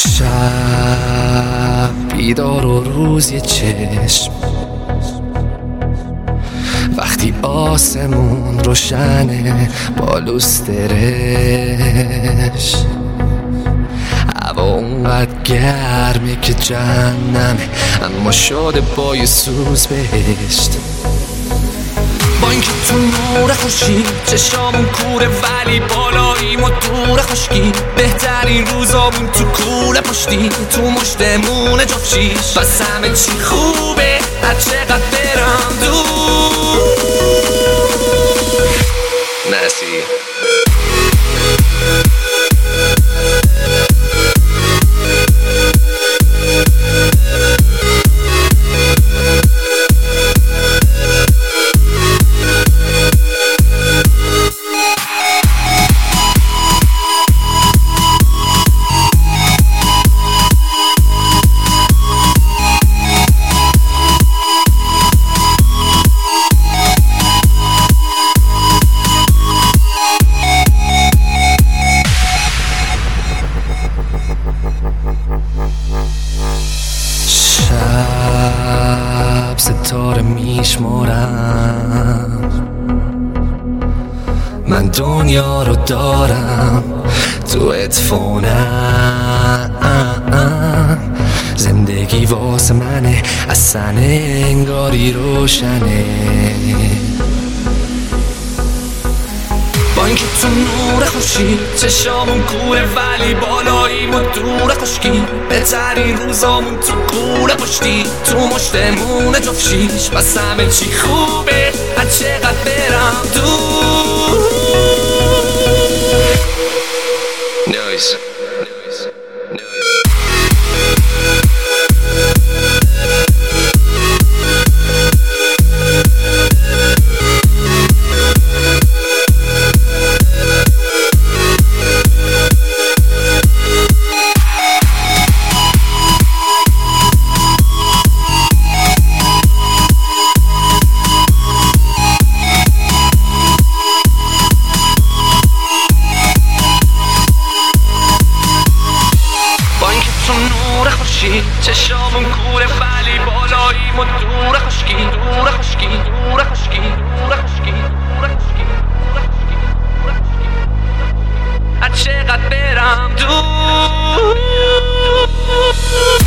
شب بیدار و روز یه چشم، وقتی آسمون روشنه با لوسترش، هوا اونقدر گرمه که جهنمه اما شده با یه سوز بهشت. با اینکه تو نور خورشید چشامون کوره ولی بالاییم و دور خشکی، بهترین روزامون تو کوله پشتی تو مشتمون جفشیش، بس همه چی خوبه هر چقدر برم دور. نسی ستاره میشمارم، من دنیا رو دارم تو اتفونم، زندگی واسه منه اصلا انگاری روشنه. با اینکه تو نور خورشید چشامون کوره ولی بالاییم و دور خشکی، بهترین روزامون تو کوله پشتی تو مشتمون جفشیش، بس همه چی خوبه هر چقدر برم دور. نویز چشامون کوره ولی بالاییم و دور خشکی دور خشکی دور خشکی دور خشکی دور خشکی دور خشکی دور خشکی هر چقدر برم دور.